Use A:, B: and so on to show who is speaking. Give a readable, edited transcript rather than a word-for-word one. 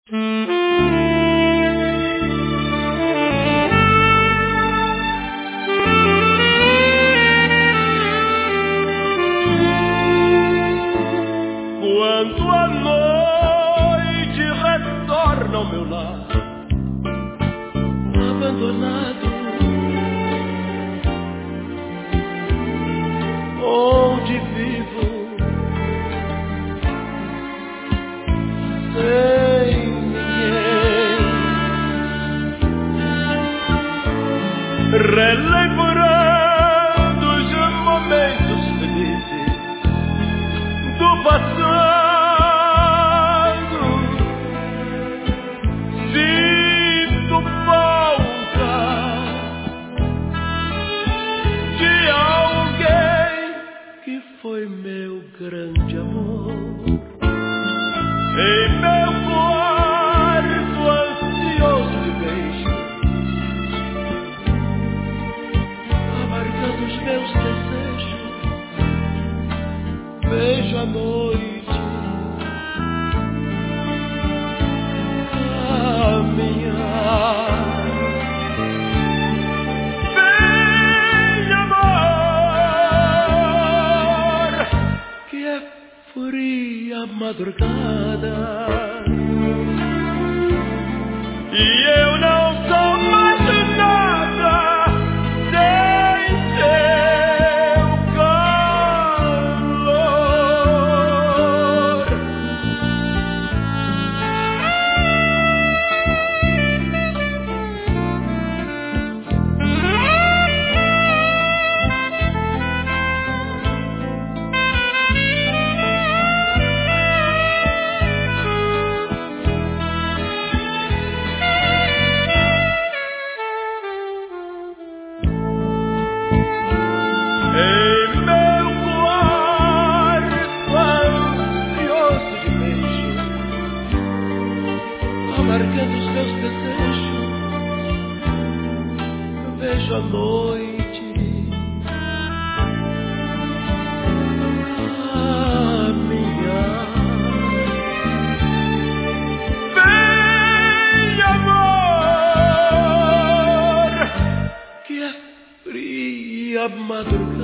A: Quando a noite retorna ao meu lar, abandonado, onde vivo sem ninguém, relembrando os momentos felizes do passado. Sinto falta de alguém que foi meu grande amor. Em meu quarto ansioso de beijo, amargando os meus desejos, vejo a noite caminhar. Vem, amor, que é fria a madrugada, e eu não sou mais nada sem teu calor. Em meu quarto ansioso de beijo, amargando os meus desejos, vejo a noite caminhar. Vem, amor, que é fria a madrugada,